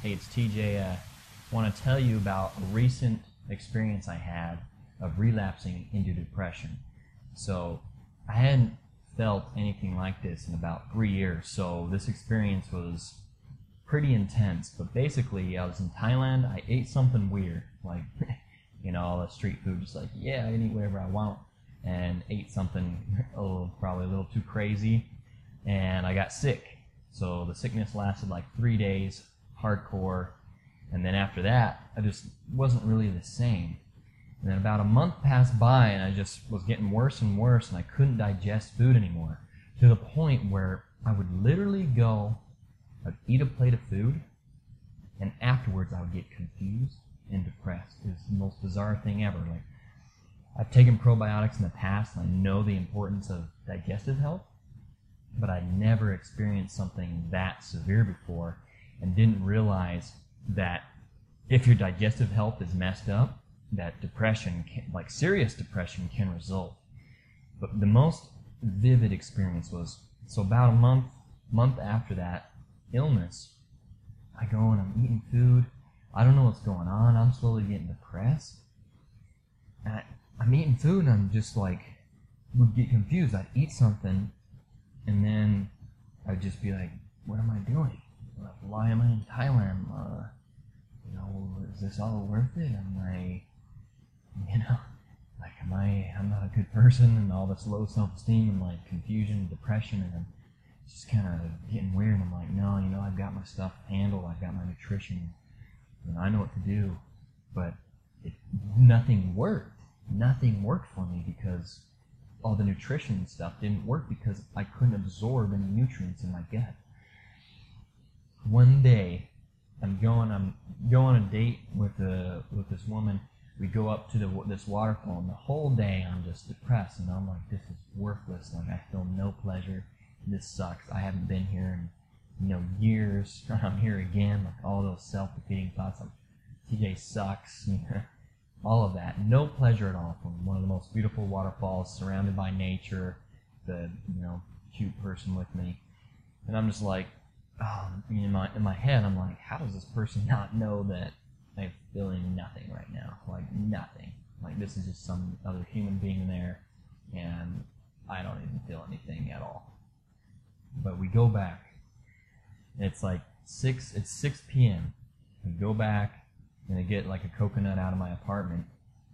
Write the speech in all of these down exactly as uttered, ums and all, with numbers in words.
Hey, it's T J. I uh, want to tell you about a recent experience I had of relapsing into depression. So I hadn't felt anything like this in about three years, so this experience was pretty intense. But basically, I was in Thailand. I ate something weird, like, you know, all the street food, just like, yeah, I can eat whatever I want, and ate something a little, probably a little too crazy, and I got sick. So the sickness lasted like three days, hardcore, and then after that, I just wasn't really the same. And then about a month passed by, and I just was getting worse and worse, and I couldn't digest food anymore, to the point where I would literally go, I'd eat a plate of food, and afterwards I would get confused and depressed. It was the most bizarre thing ever. Like, I've taken probiotics in the past, and I know the importance of digestive health, but I never experienced something that severe before, and didn't realize that if your digestive health is messed up, that depression, can, like serious depression, can result. But the most vivid experience was, so about a month, month after that illness, I go and I'm eating food. I don't know what's going on. I'm slowly getting depressed. And I, I'm eating food and I'm just like, would get confused. I'd eat something and then I'd just be like, what am I doing? Like, why am I in Thailand? Uh, you know, is this all worth it? Am I, you know, like, am I, I'm not a good person, and all this low self-esteem and like confusion and depression, and I'm just kind of getting weird. And I'm like, no, you know, I've got my stuff handled. I've got my nutrition. You know, I know what to do. But it, nothing worked. Nothing worked for me because all the nutrition stuff didn't work because I couldn't absorb any nutrients in my gut. One day, I'm going, I'm going on a date with a, with this woman. We go up to the, this waterfall, and the whole day I'm just depressed, and I'm like, this is worthless. Like, I feel no pleasure. This sucks. I haven't been here in, you know, years. I'm here again. Like, all those self-defeating thoughts, like, T J sucks. All of that. No pleasure at all from one of the most beautiful waterfalls, surrounded by nature, the, you know, cute person with me. And I'm just like, oh, in my, in my head, I'm like, how does this person not know that I'm feeling nothing right now? Like, nothing. Like, this is just some other human being there, and I don't even feel anything at all. But we go back. It's like six. It's six p.m. We go back, and I get like a coconut out of my apartment,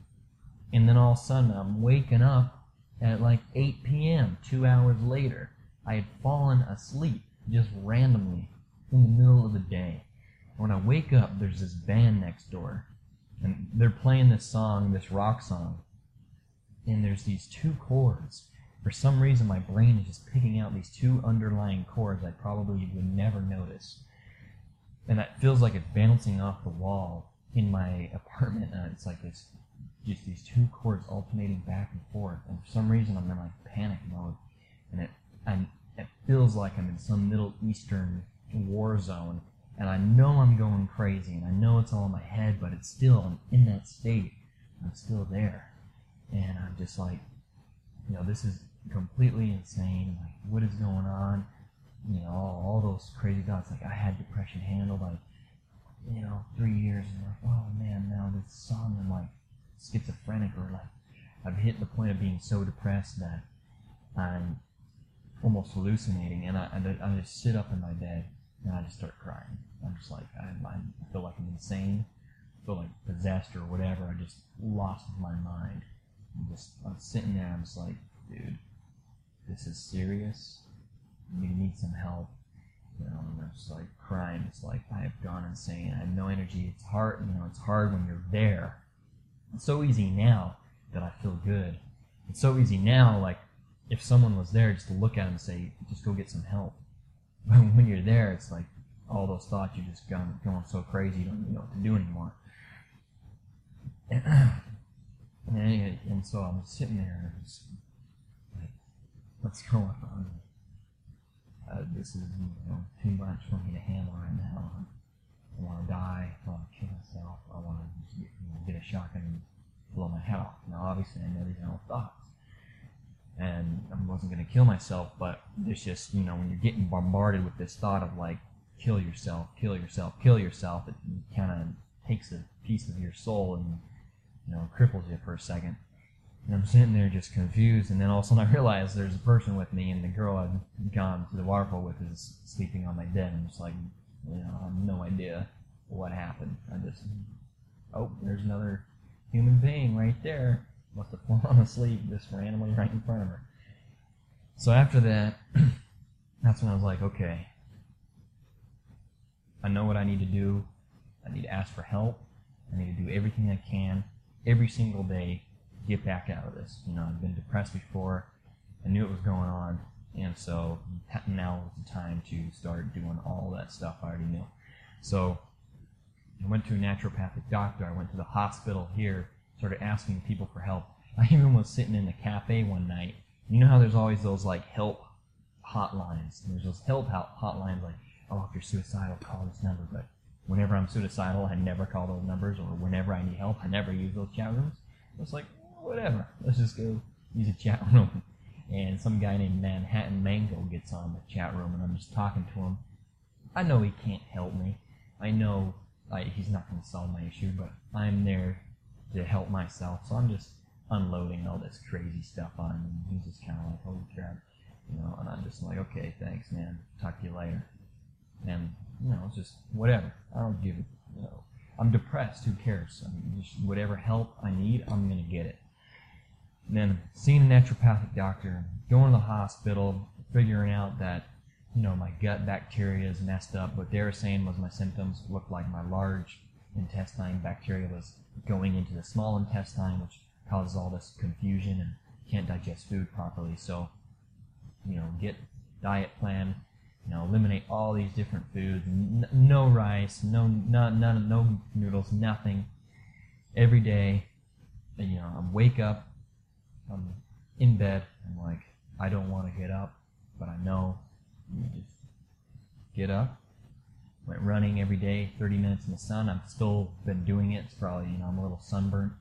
and then all of a sudden I'm waking up at like eight p.m. Two hours later. I had fallen asleep just randomly in the middle of the day. When I wake up, there's this band next door, and they're playing this song, this rock song, and there's these two chords. For some reason, my brain is just picking out these two underlying chords I probably would never notice. And it feels like it's bouncing off the wall in my apartment, and it's like this, just these two chords alternating back and forth. And for some reason, I'm in like panic mode, and it, and it feels like I'm in some Middle Eastern war zone. And I know I'm going crazy, and I know it's all in my head, but it's still, I'm in that state. I'm still there. And I'm just like, you know, this is completely insane. Like, what is going on? You know, all, all those crazy thoughts. Like, I had depression handled, like, you know, three years, and like, oh man, now this song, I'm like schizophrenic, or like, I've hit the point of being so depressed that I'm almost hallucinating, and I, I, I just sit up in my bed, and I just start crying. I'm just like, I, I feel like I'm insane, I feel like possessed or whatever. I just lost my mind. I'm just, I'm sitting there, I'm just like, dude, this is serious. You need some help. You know, and I'm just like crying. It's like, I have gone insane. I have no energy. It's hard, you know, it's hard when you're there. It's so easy now that I feel good. It's so easy now, like, if someone was there, just to look at them and say, just go get some help. But when you're there, it's like all those thoughts, you're just going, going so crazy, you don't even know what to do anymore. And, and, and so I'm sitting there, and just like, what's going on? Uh, this is, you know, too much for me to handle right now. I want to die. I want to kill myself. I want to just get, you know, get a shotgun and blow my head off. Now, obviously, I know these are all thoughts. And I wasn't going to kill myself, but it's just, you know, when you're getting bombarded with this thought of like kill yourself, kill yourself, kill yourself. It kind of takes a piece of your soul and, you know, cripples you for a second. And I'm sitting there just confused, and then all of a sudden I realize there's a person with me, and the girl I'd gone to the waterfall with is sleeping on my bed. I'm just like, you know, I have no idea what happened. I just, oh, there's another human being right there. Must have fallen asleep just randomly right in front of her. So after that, that's when I was like, okay, I know what I need to do. I need to ask for help. I need to do everything I can every single day to get back out of this. You know, I've been depressed before. I knew it was going on. And so now was the time to start doing all that stuff I already knew. So I went to a naturopathic doctor. I went to the hospital here, started asking people for help. I even was sitting in the cafe one night. You know how there's always those like help hotlines? There's those help hotlines like, oh, if you're suicidal, call this number. But whenever I'm suicidal, I never call those numbers, or whenever I need help, I never use those chat rooms. It's like, whatever, let's just go use a chat room. And some guy named Manhattan Mango gets on the chat room, and I'm just talking to him. I know he can't help me. I know I, he's not going to solve my issue, but I'm there to help myself. So I'm just unloading all this crazy stuff on him. And he's just kind of like, holy crap. You know, and I'm just like, okay, thanks, man. Talk to you later. And, you know, it's just whatever. I don't give it, you know. I'm depressed. Who cares? I mean, just whatever help I need, I'm going to get it. And then seeing a naturopathic doctor, going to the hospital, figuring out that, you know, my gut bacteria is messed up. What they were saying was my symptoms looked like my large intestine bacteria was going into the small intestine, which causes all this confusion and can't digest food properly. So, you know, get diet plan, you know, eliminate all these different foods, N- no rice, no, none, none, no noodles, nothing. Every day, you know, I wake up, I'm in bed, I'm like, I don't want to get up, but I know you just get up. Went running every day, thirty minutes in the sun. I've still been doing it. It's probably, you know, I'm a little sunburnt.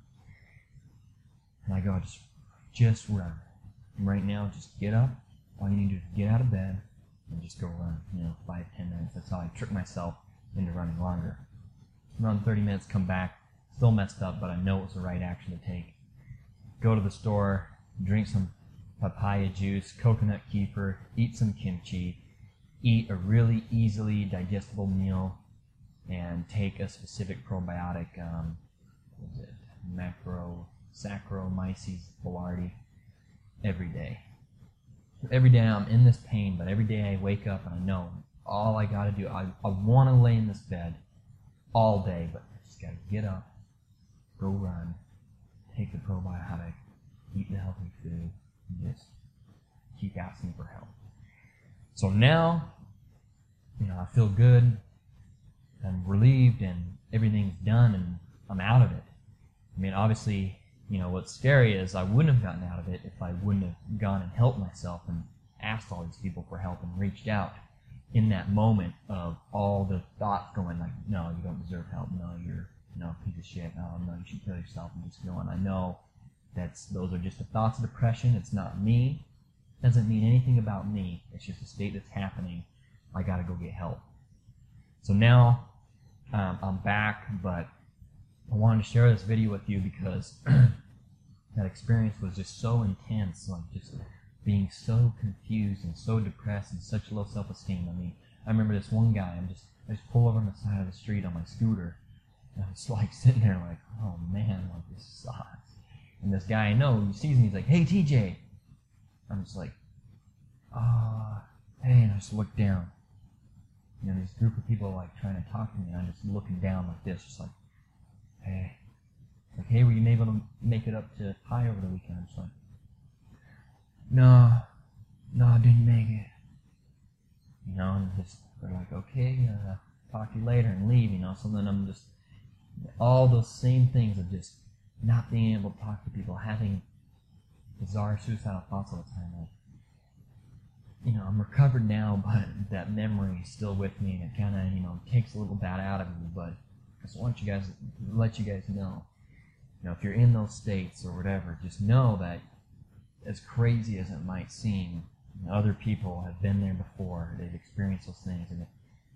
And I go, just, just run. And right now, just get up. All you need to do is get out of bed and just go run, you know, five, ten minutes. That's how I trick myself into running longer. Run thirty minutes, come back, still messed up, but I know it's the right action to take. Go to the store, drink some papaya juice, coconut kefir, eat some kimchi, eat a really easily digestible meal, and take a specific probiotic, um, what is it, macro, Saccharomyces boulardii, every day. Every day I'm in this pain, but every day I wake up and I know all I gotta do, I, I wanna lay in this bed all day, but I just gotta get up, go run, take the probiotic, eat the healthy food, and just keep asking for help. So now, you know, I feel good, I'm relieved, and everything's done, and I'm out of it. I mean, obviously, you know, what's scary is I wouldn't have gotten out of it if I wouldn't have gone and helped myself and asked all these people for help and reached out in that moment of all the thoughts going like, no, you don't deserve help, no, you're, you know, a piece of shit, oh, no, you should kill yourself, and just going, I know that's, those are just the thoughts of depression, it's not me, it doesn't mean anything about me, it's just a state that's happening, I gotta go get help. So now, um, I'm back, but I wanted to share this video with you because that experience was just so intense, like just being so confused and so depressed and such low self-esteem. I mean, I remember this one guy, I'm just, I just pull over on the side of the street on my scooter, and I'm just like sitting there like, oh man, like this sucks. And this guy I know, he sees me, he's like, hey T J. I'm just like, ah, oh, hey, and I just look down. You know, this group of people like trying to talk to me, and I'm just looking down like this, just like, hey. Like, hey, were you able to make it up to Pi over the weekend? I'm just like, no, no, I didn't make it. You know, and just, they're like, okay, uh, talk to you later, and leave, you know, so then I'm just, all those same things of just not being able to talk to people, having bizarre suicidal thoughts all the time, like, you know, I'm recovered now, but that memory is still with me, and it kind of, you know, takes a little bit out of me, but I just want you guys, let you guys know, you know, if you're in those states or whatever, just know that as crazy as it might seem, you know, other people have been there before, they've experienced those things, and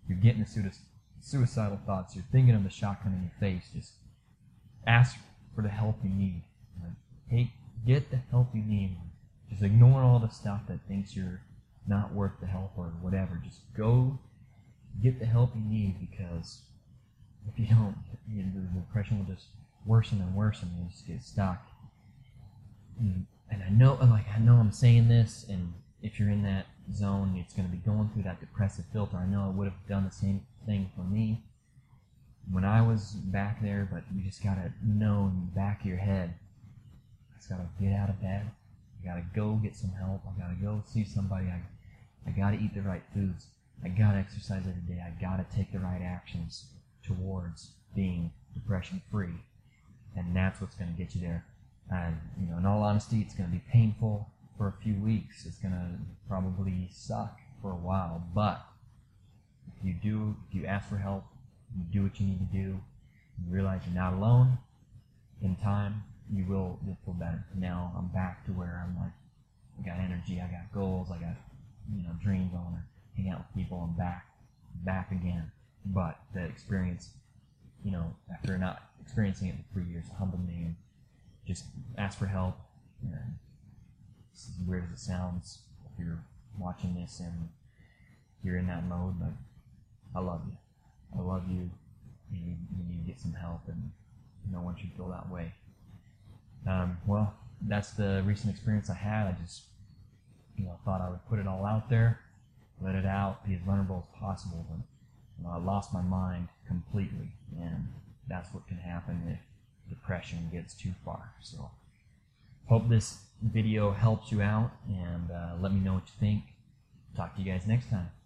you're getting the sui- suicidal thoughts, you're thinking of the shotgun in your face, just ask for the help you need. Like, take, get the help you need. Just ignore all the stuff that thinks you're not worth the help or whatever. Just go get the help you need, because if you don't, you know, the depression will just worsen and worsen, and you just get stuck. And, and I know, like, I know I'm saying this, and if you're in that zone, it's going to be going through that depressive filter. I know it would have done the same thing for me when I was back there, but you just got to know in the back of your head, I just got to get out of bed. I got to go get some help. I got to go see somebody. I, I got to eat the right foods. I got to exercise every day. I got to take the right actions towards being depression free. And that's what's going to get you there. And, you know, in all honesty, it's going to be painful for a few weeks. It's going to probably suck for a while. But if you do, if you ask for help, you do what you need to do, you realize you're not alone, in time, you will you'll feel better. Now I'm back to where I'm like, I got energy, I got goals, I got, you know, dreams. I want to hang out with people. I'm back, back again. But the experience, you know, after not experiencing it for three years, humbled me, and just ask for help. And as weird as it sounds, if you're watching this and you're in that mode, but I love you. I love you. You need, you need to get some help, and no one should feel that way. Um, well, that's the recent experience I had. I just, you know, thought I would put it all out there, let it out, be as vulnerable as possible. But you know, I lost my mind completely, and that's what can happen if depression gets too far. So, hope this video helps you out, and uh, let me know what you think. Talk to you guys next time.